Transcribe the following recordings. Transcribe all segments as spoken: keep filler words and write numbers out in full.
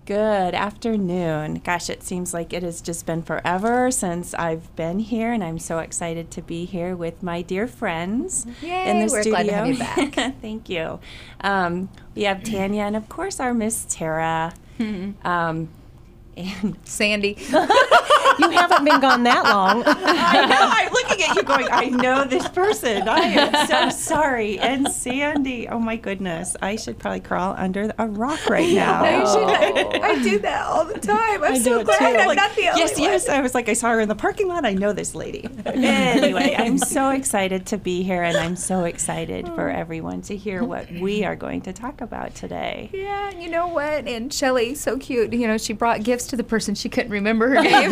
Good afternoon. Gosh, it seems like it has just been forever since I've been here, and I'm so excited to be here with my dear friends Yay, in the we're studio. glad to have you back. Thank you. Um, we have Tanya and, of course, our Miss Tara. um, and Sandy. You haven't been gone that long. I know. I'm looking at you going, I know this person. I am so sorry. And Sandy, oh my goodness. I should probably crawl under a rock right now. I, should, I do that all the time. I'm I so do it glad too. I'm Like, not the only yes, one. yes. I was like, I saw her in the parking lot. I know this lady. Anyway, I'm so excited to be here, and I'm so excited for everyone to hear what we are going to talk about today. Yeah, you know what? And Shelly, so cute. You know, she brought gifts to the person. She couldn't remember her name.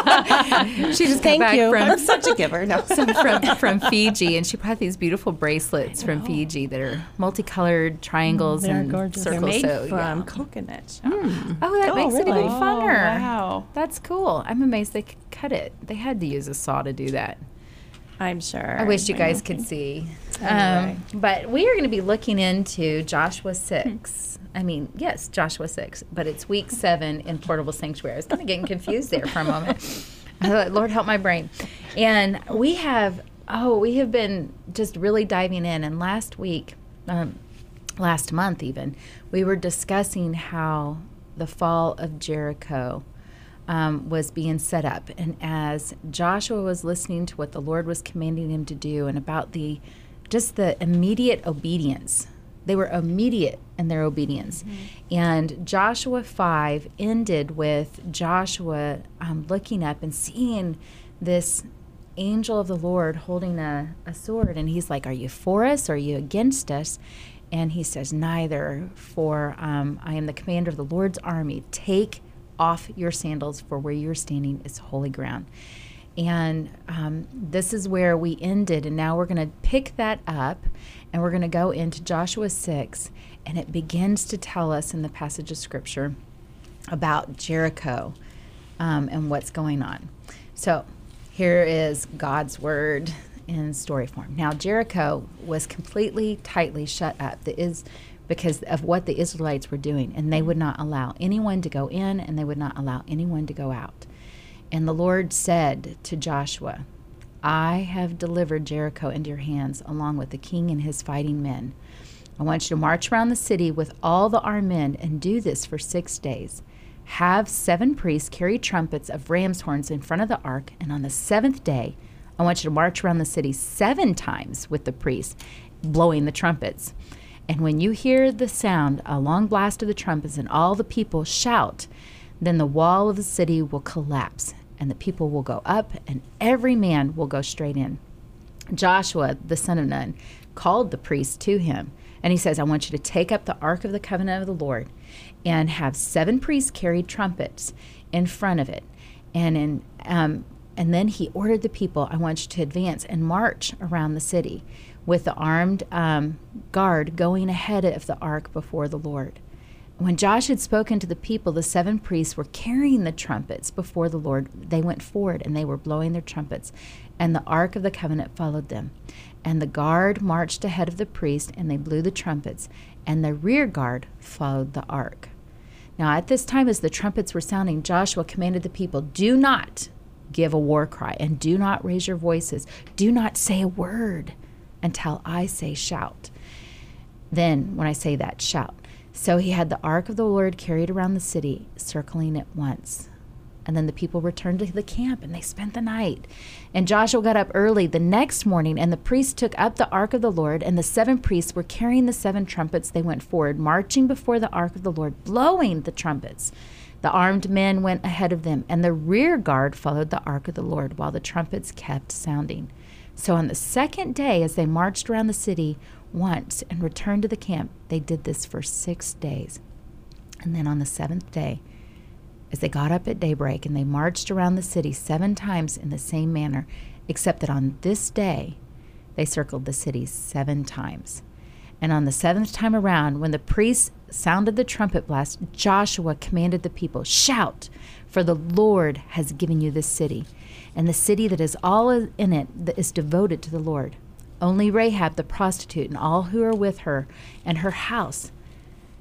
She just got Thank back you. from I'm such a giver. No. some from, from Fiji, and she brought these beautiful bracelets from Fiji that are multicolored triangles They're and gorgeous. They're circles. made so, from yeah. coconut. Oh, that Oh, makes it really? even Oh, funner. wow. That's cool. I'm amazed they could cut it. They had to use a saw to do that. I'm sure. I wish you I guys know. could see. Anyway. Um, but we are going to be looking into Joshua six. I mean, yes, Joshua six, but it's week seven in Portable Sanctuary. I was kind of getting confused there for a moment. I thought, Lord, help my brain. And we have, oh, we have been just really diving in. And last week, um, last month even, we were discussing how the fall of Jericho Um, was being set up. And as Joshua was listening to what the Lord was commanding him to do and about the just the immediate obedience, they were immediate in their obedience. Mm-hmm. And Joshua five ended with Joshua um, looking up and seeing this angel of the Lord holding a, a sword. And he's like, are you for us or are you against us? And he says, neither, for um, I am the commander of the Lord's army. Take off your sandals, for where you're standing is holy ground. And um, this is where we ended, and now we're going to pick that up, and we're going to go into Joshua six, and it begins to tell us in the passage of Scripture about Jericho um, and what's going on. So here is God's word in story form. Now, Jericho was completely, tightly shut up. The is because of what the Israelites were doing, and they would not allow anyone to go in, and they would not allow anyone to go out. And the Lord said to Joshua, I have delivered Jericho into your hands, along with the king and his fighting men. I want you to march around the city with all the armed men, and do this for six days. Have seven priests carry trumpets of ram's horns in front of the ark, and on the seventh day, I want you to march around the city seven times with the priests, blowing the trumpets. And when you hear the sound, a long blast of the trumpets, and all the people shout, then the wall of the city will collapse, and the people will go up, and every man will go straight in. Joshua, the son of Nun, called the priests to him, and he says, I want you to take up the Ark of the Covenant of the Lord, and have seven priests carry trumpets in front of it. And in um, and then he ordered the people, I want you to advance and march around the city, with the armed um, guard going ahead of the ark before the Lord. When Josh had spoken to the people, the seven priests were carrying the trumpets before the Lord. They went forward, and they were blowing their trumpets, and the ark of the covenant followed them. And the guard marched ahead of the priest, and they blew the trumpets, and the rear guard followed the ark. Now at this time, as the trumpets were sounding, Joshua commanded the people, do not give a war cry, and do not raise your voices. Do not say a word until I say shout. Then, when I say that, shout. So he had the ark of the Lord carried around the city, circling it once. And then the people returned to the camp, and they spent the night. And Joshua got up early the next morning, and the priests took up the ark of the Lord, and the seven priests were carrying the seven trumpets. They went forward, marching before the ark of the Lord, blowing the trumpets. The armed men went ahead of them, and the rear guard followed the ark of the Lord, while the trumpets kept sounding. So on the second day, as they marched around the city once and returned to the camp, they did this for six days. And then on the seventh day, as they got up at daybreak, and they marched around the city seven times in the same manner, except that on this day, they circled the city seven times. And on the seventh time around, when the priests sounded the trumpet blast, Joshua commanded the people, shout, for the Lord has given you this city, and the city that is all in it that is devoted to the Lord. Only Rahab the prostitute and all who are with her and her house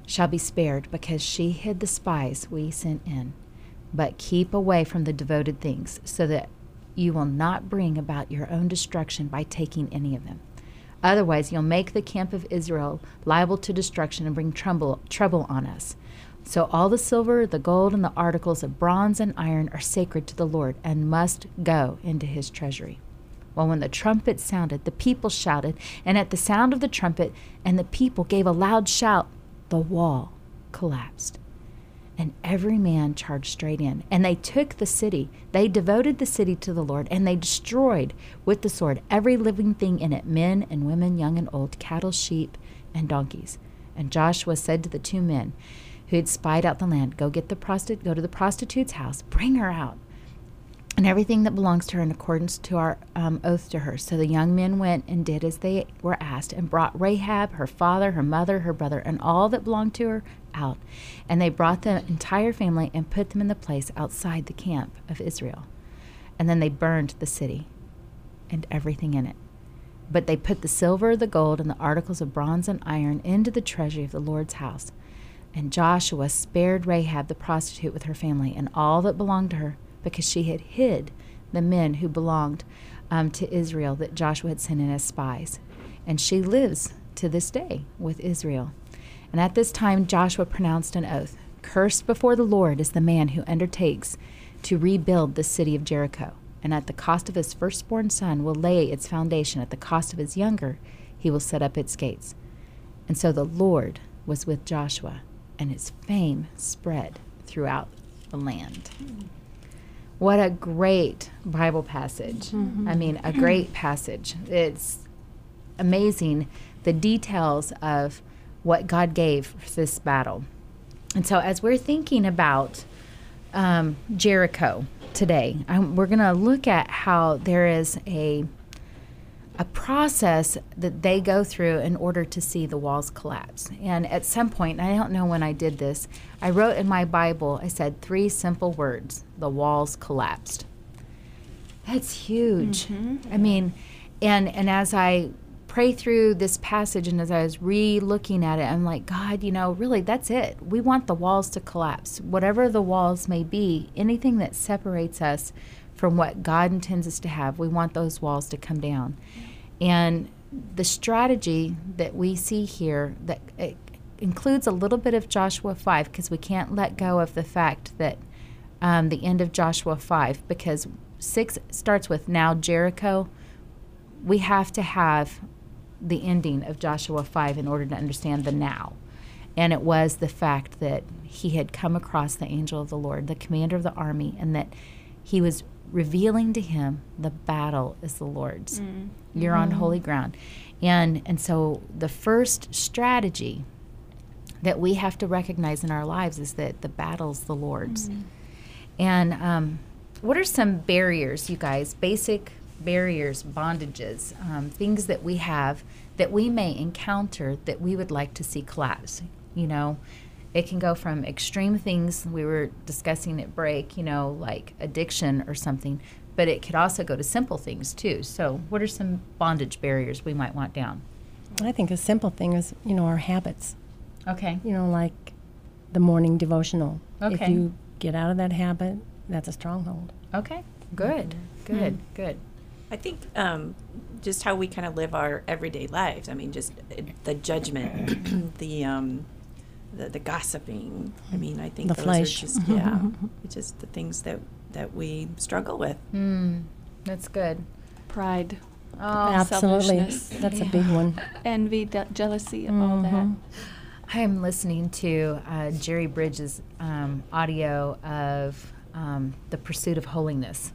shall be spared, because she hid the spies we sent in. But keep away from the devoted things, so that you will not bring about your own destruction by taking any of them. Otherwise, you'll make the camp of Israel liable to destruction and bring trouble, trouble on us. So all the silver, the gold, and the articles of bronze and iron are sacred to the Lord and must go into his treasury. Well, when the trumpet sounded, the people shouted, and at the sound of the trumpet and the people gave a loud shout, the wall collapsed. And every man charged straight in. And they took the city. They devoted the city to the Lord, and they destroyed with the sword every living thing in it, men and women, young and old, cattle, sheep, and donkeys. And Joshua said to the two men who had spied out the land, Go get the prosti- go to the prostitute's house, bring her out, and everything that belongs to her in accordance to our um, oath to her. So the young men went and did as they were asked, and brought Rahab, her father, her mother, her brother, and all that belonged to her out. And they brought the entire family and put them in the place outside the camp of Israel. And then they burned the city and everything in it. But they put the silver, the gold, and the articles of bronze and iron into the treasury of the Lord's house. And Joshua spared Rahab the prostitute with her family and all that belonged to her, because she had hid the men who belonged um, to Israel that Joshua had sent in as spies. And she lives to this day with Israel. And at this time Joshua pronounced an oath, Cursed before the Lord is the man who undertakes to rebuild the city of Jericho. And at the cost of his firstborn son will lay its foundation. At the cost of his younger he will set up its gates. And so the Lord was with Joshua, and his fame spread throughout the land. What a great Bible passage. Mm-hmm. I mean, a great passage. It's amazing, the details of what God gave for this battle. And so as we're thinking about um, Jericho today, I'm, we're going to look at how there is a a process that they go through in order to see the walls collapse. And at some point, and I don't know when I did this, I wrote in my Bible, I said three simple words, the walls collapsed. That's huge. Mm-hmm. I mean, and and as I pray through this passage and as I was re-looking at it, I'm like, God, you know, really, that's it. We want the walls to collapse. Whatever the walls may be, anything that separates us from what God intends us to have, we want those walls to come down. And the strategy that we see here, that it includes a little bit of Joshua five, because we can't let go of the fact that um, the end of Joshua five, because six starts with now Jericho. We have to have the ending of Joshua five in order to understand the now. And it was the fact that he had come across the angel of the Lord, the commander of the army, and that he was revealing to him the battle is the Lord's. Mm. You're mm. on holy ground. And and so the first strategy that we have to recognize in our lives is that the battle's the Lord's. Mm. And um, what are some barriers, you guys, basic barriers, bondages, um, things that we have that we may encounter that we would like to see collapse? You know, it can go from extreme things we were discussing at break, you know, like addiction or something, but it could also go to simple things too. So what are some bondage barriers we might want down? I think a simple thing is, you know, our habits. Okay. You know, like the morning devotional. Okay. If you get out of that habit, that's a stronghold. Okay. Good. Mm-hmm. Good. Mm-hmm. Good. I think um, just how we kind of live our everyday lives. I mean, just uh, the judgment, the, um, the the gossiping. I mean, I think the those flesh. are just yeah, just the things that that we struggle with. Mm, that's good. Pride. Oh, absolutely. Selfishness. That's Yeah. a big one. Envy, de- jealousy, and Mhm. all that. I am listening to uh, Jerry Bridges' um, audio of um, The Pursuit of Holiness.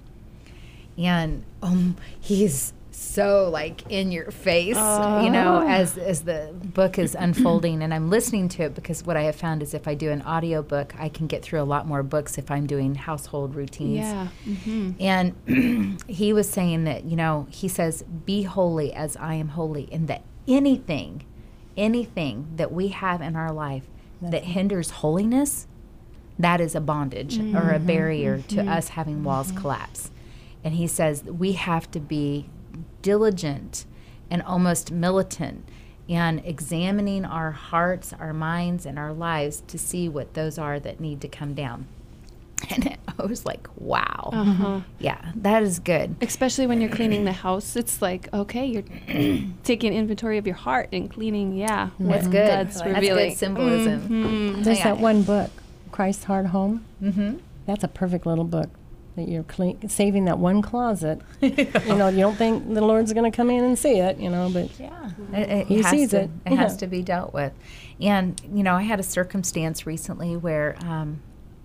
And um, he's so like in your face, you know, as as the book is unfolding. And I'm listening to it because what I have found is if I do an audio book, I can get through a lot more books if I'm doing household routines. Yeah. Mm-hmm. And he was saying that, you know, he says, be holy as I am holy. And that anything, anything that we have in our life That's that hinders holiness, that is a bondage mm-hmm. or a barrier mm-hmm. to us having walls mm-hmm. collapse. And he says we have to be diligent and almost militant and examining our hearts, our minds, and our lives to see what those are that need to come down. And I was like, wow. Uh-huh. Yeah, that is good. Especially when you're cleaning the house, it's like, okay, you're taking inventory of your heart and cleaning, yeah. That's what good. God's That's revealing. good symbolism. Mhm. There's Yeah. that one book, Christ's Heart Home. Mm-hmm. That's a perfect little book that you're clean, saving that one closet. You know, you don't think the Lord's going to come in and see it, you know, but Yeah, it, it He has sees to, it. It has Yeah. to be dealt with. And, you know, I had a circumstance recently where um,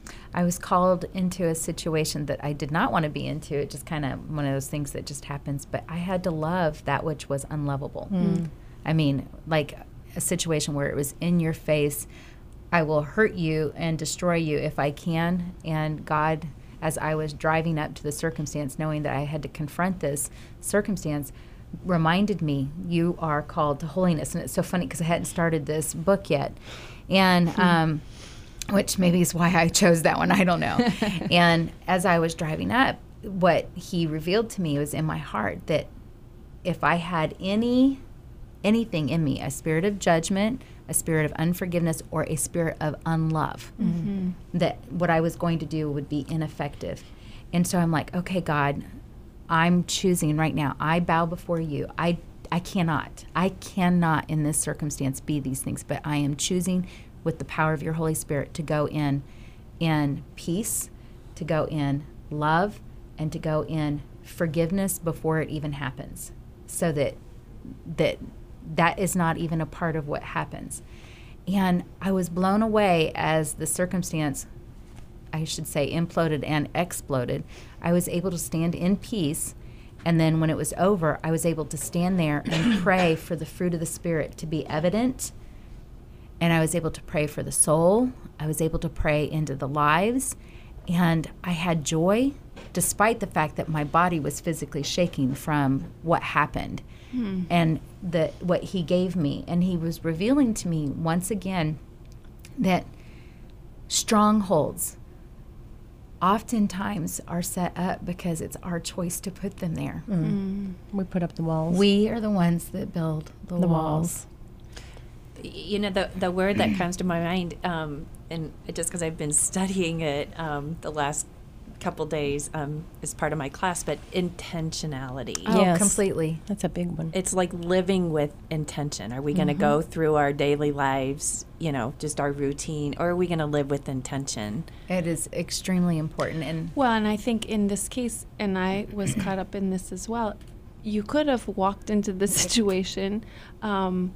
I was called into a situation that I did not want to be into. It just kind of one of those things that just happens. But I had to love that which was unlovable. I mean, like a situation where it was in your face. I will hurt you and destroy you if I can. And God, as I was driving up to the circumstance, knowing that I had to confront this circumstance, reminded me, you are called to holiness. And it's so funny because I hadn't started this book yet. And, um, which maybe is why I chose that one, I don't know. And as I was driving up, what he revealed to me was in my heart that if I had any anything in me, a spirit of judgment, a spirit of unforgiveness, or a spirit of unlove, Mm-hmm. that what I was going to do would be ineffective. And so I'm like, okay, God, I'm choosing right now. I bow before you. I I cannot. I cannot in this circumstance be these things, but I am choosing with the power of your Holy Spirit to go in in peace, to go in love, and to go in forgiveness before it even happens, so that that that is not even a part of what happens. And I was blown away as the circumstance, I should say, imploded and exploded. I was able to stand in peace, and then when it was over, I was able to stand there and pray for the fruit of the Spirit to be evident. And I was able to pray for the soul. I was able to pray into the lives. And I had joy, despite the fact that my body was physically shaking from what happened. Hmm. And the, what he gave me. And he was revealing to me once again that strongholds oftentimes are set up because it's our choice to put them there. mm. Mm. we put up the walls. We are the ones that build the, the walls. walls. You know, the the word that comes to my mind, um, and it, just because I've been studying it um, the last couple days um, as part of my class, but intentionality. Oh, Yes. completely. That's a big one. It's like living with intention. Are we going to go through our daily lives, you know, just our routine, or are we going to live with intention? It is extremely important. And Well, and I think in this case, and I was caught up in this as well, you could have walked into the situation um,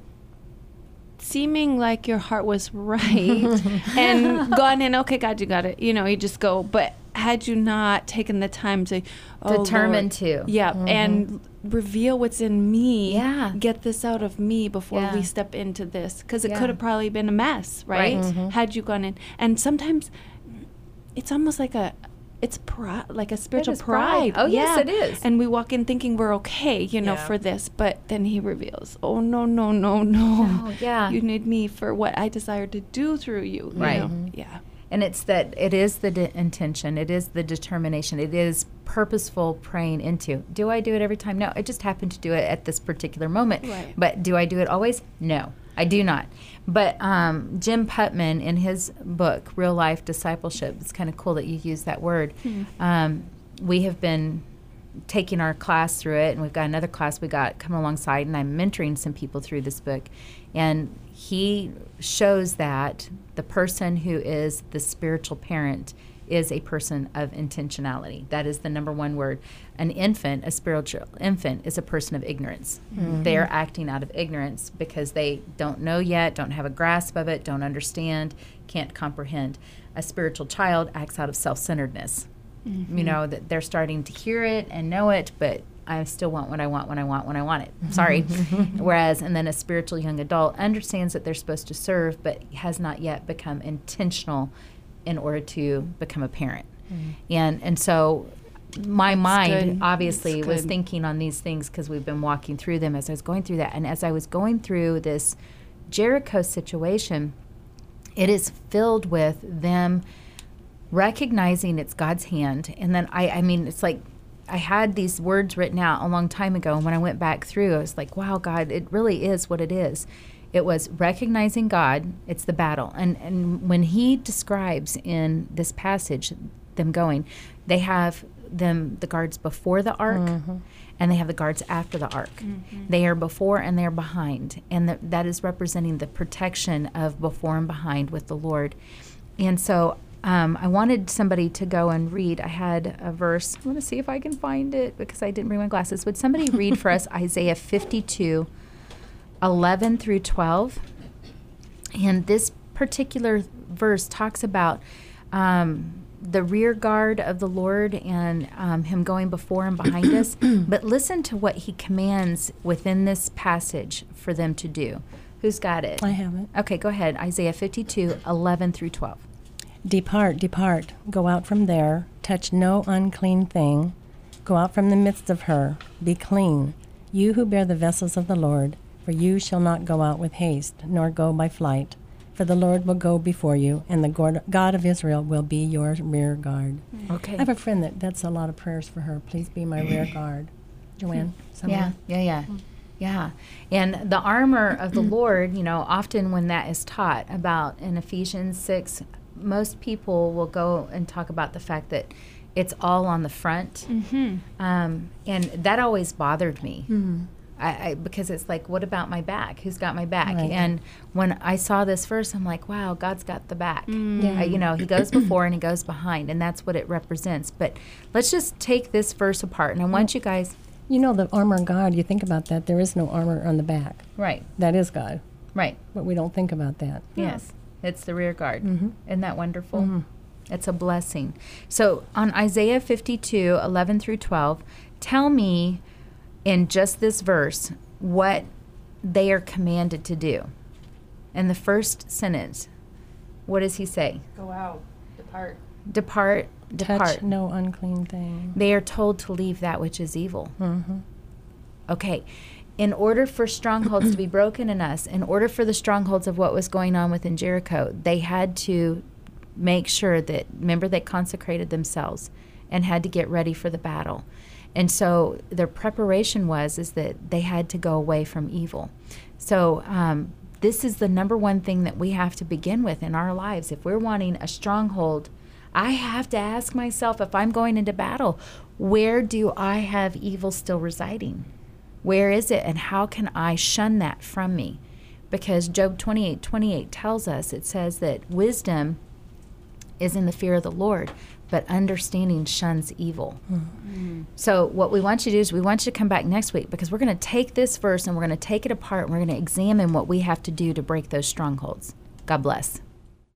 seeming like your heart was right and gone in, okay, God, you got it. You know, you just go. But had you not taken the time to oh, determined Lord, to. yeah, and reveal what's in me, Yeah. get this out of me before Yeah. we step into this, because it Yeah. could have probably been a mess, right? Right. Mhm. Had you gone in, and sometimes it's almost like a it's pride, like a spiritual is pride. pride. Oh, yes, yeah. it is. And we walk in thinking we're okay, you know, Yeah. for this, but then he reveals, oh no, no, no, no, No, yeah. you need me for what I desire to do through you. you Right. know? Mhm. Yeah. And it's that it is the de- intention, it is the determination, it is purposeful praying into. Do I do it every time? No, I just happen to do it at this particular moment. Right. But do I do it always? No, I do not. But um, Jim Putman, in his book, Real Life Discipleship, it's kind of cool that you use that word. Hmm. Um, we have been taking our class through it, and we've got another class we got coming alongside, and I'm mentoring some people through this book. And he shows that the person who is the spiritual parent is a person of intentionality. That is the number one word. An infant, a spiritual infant, is a person of ignorance. Mm-hmm. They're acting out of ignorance because they don't know yet, don't have a grasp of it, don't understand, can't comprehend. A spiritual child acts out of self-centeredness. Mm-hmm. You know, that they're starting to hear it and know it, but I still want what I want when I want when I want it. Sorry. Whereas, and then a spiritual young adult understands that they're supposed to serve, but has not yet become intentional in order to become a parent. Mm. And and so my mind good. obviously That's was good. thinking on these things because we've been walking through them as I was going through that. And as I was going through this Jericho situation, it is filled with them recognizing it's God's hand. And then I, I mean, it's like I had these words written out a long time ago, and when I went back through, I was like, wow, God, it really is what it is. It was recognizing God, it's the battle. And, and when he describes in this passage them going, they have them, the guards before the ark, mm-hmm. and they have the guards after the ark. Mm-hmm. They are before and they're behind. And the, that is representing the protection of before and behind with the Lord. And so um, I wanted somebody to go and read. I had a verse. I want to see if I can find it because I didn't bring my glasses. Would somebody read for us Isaiah fifty-two, eleven through twelve? And this particular verse talks about um, the rear guard of the Lord and um, him going before and behind us. But listen to what he commands within this passage for them to do. Who's got it? I have it. Okay, go ahead. Isaiah fifty-two, eleven through twelve. Depart, depart, go out from there, touch no unclean thing, go out from the midst of her, be clean, you who bear the vessels of the Lord, for you shall not go out with haste, nor go by flight. For the Lord will go before you, and the God of Israel will be your rear guard. Okay. I have a friend that that's a lot of prayers for her. Please be my rear guard. Joanne? Yeah, yeah, yeah. Yeah. And the armor of the Lord, you know, often when that is taught about in Ephesians six, most people will go and talk about the fact that it's all on the front. Mm-hmm. Um, and that always bothered me. Mm-hmm. I, I, because it's like, what about my back? Who's got my back? Right. And when I saw this verse, I'm like, wow, God's got the back. Mm. Yeah. Uh, you know, he goes before and he goes behind, and that's what it represents. But let's just take this verse apart, and I want you guys... You know, the armor of God, you think about that, there is no armor on the back. Right. That is God. Right. But we don't think about that. Yes. It's the rear guard. Mm-hmm. Isn't that wonderful? Mm-hmm. It's a blessing. So on Isaiah fifty-two, eleven through twelve, tell me in just this verse what they are commanded to do. In the first sentence, what does he say? Go out, depart. Depart, depart. Touch no unclean thing. They are told to leave that which is evil. Mm-hmm. Okay. In order for strongholds to be broken in us, in order for the strongholds of what was going on within Jericho, they had to make sure that, remember, they consecrated themselves and had to get ready for the battle. And so their preparation was is that they had to go away from evil. So um, this is the number one thing that we have to begin with in our lives. If we're wanting a stronghold, I have to ask myself, if I'm going into battle, where do I have evil still residing? Where is it, and how can I shun that from me? Because Job twenty-eight twenty-eight tells us, it says that wisdom is in the fear of the Lord, but understanding shuns evil. Mm-hmm. So what we want you to do is we want you to come back next week, because we're going to take this verse and we're going to take it apart and we're going to examine what we have to do to break those strongholds. God bless.